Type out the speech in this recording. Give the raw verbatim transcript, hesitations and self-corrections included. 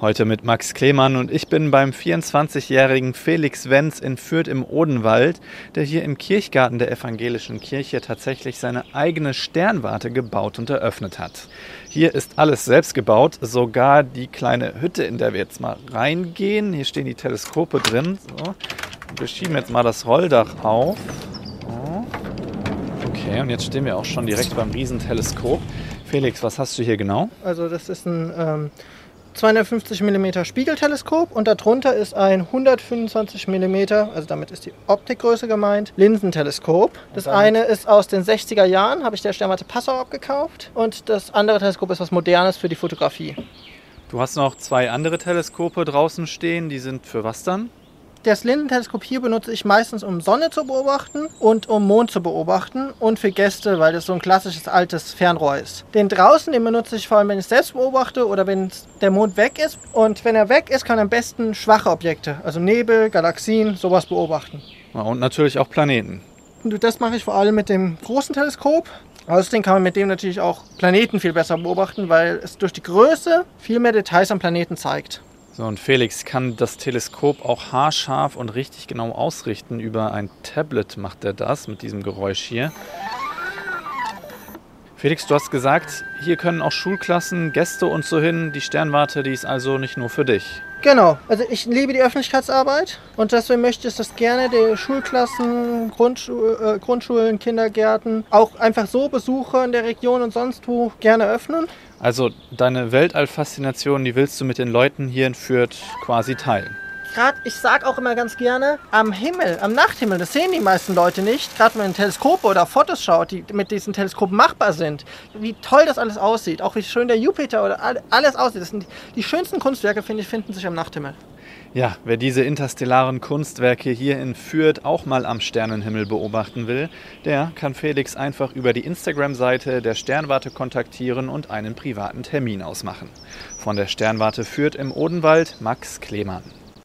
Heute mit Max Klemann und ich bin beim vierundzwanzigjährigen Felix Wenz in Fürth im Odenwald, der hier im Kirchgarten der evangelischen Kirche tatsächlich seine eigene Sternwarte gebaut und eröffnet hat. Hier ist alles selbst gebaut, sogar die kleine Hütte, in der wir jetzt mal reingehen. Hier stehen die Teleskope drin. So. Wir schieben jetzt mal das Rolldach auf. So. Okay, und jetzt stehen wir auch schon direkt beim Riesenteleskop. Felix, was hast du hier genau? Also das ist ein ähm, zweihundertfünfzig Millimeter Spiegelteleskop und darunter ist ein hundertfünfundzwanzig Millimeter, also damit ist die Optikgröße gemeint, Linsenteleskop. Das eine ist aus den sechziger Jahren, habe ich der Sternwarte Passau abgekauft, und das andere Teleskop ist was Modernes für die Fotografie. Du hast noch zwei andere Teleskope draußen stehen, die sind für was dann? Das Linsenteleskop hier benutze ich meistens, um Sonne zu beobachten und um Mond zu beobachten und für Gäste, weil das so ein klassisches altes Fernrohr ist. Den draußen, den benutze ich vor allem, wenn ich es selbst beobachte oder wenn der Mond weg ist. Und wenn er weg ist, kann man am besten schwache Objekte, also Nebel, Galaxien, sowas beobachten. Ja, und natürlich auch Planeten. Und das mache ich vor allem mit dem großen Teleskop. Außerdem kann man mit dem natürlich auch Planeten viel besser beobachten, weil es durch die Größe viel mehr Details am Planeten zeigt. So, und Felix kann das Teleskop auch haarscharf und richtig genau ausrichten. Über ein Tablet macht er das mit diesem Geräusch hier. Felix, du hast gesagt, hier können auch Schulklassen, Gäste und so hin. Die Sternwarte, die ist also nicht nur für dich. Genau, also ich liebe die Öffentlichkeitsarbeit und deswegen möchte ich das gerne die Schulklassen, Grundschu äh, Grundschulen, Kindergärten, auch einfach so Besucher in der Region und sonst wo gerne öffnen. Also deine Weltall-Faszination, die willst du mit den Leuten hier in Fürth quasi teilen. Gerade, ich sage auch immer ganz gerne, am Himmel, am Nachthimmel, das sehen die meisten Leute nicht, gerade wenn man Teleskope oder Fotos schaut, die mit diesen Teleskopen machbar sind, wie toll das alles aussieht, auch wie schön der Jupiter oder alles aussieht. Das sind die, die schönsten Kunstwerke, finde ich, finden sich am Nachthimmel. Ja, wer diese interstellaren Kunstwerke hier in Fürth auch mal am Sternenhimmel beobachten will, der kann Felix einfach über die Instagram-Seite der Sternwarte kontaktieren und einen privaten Termin ausmachen. Von der Sternwarte Fürth im Odenwald, Max Klemann.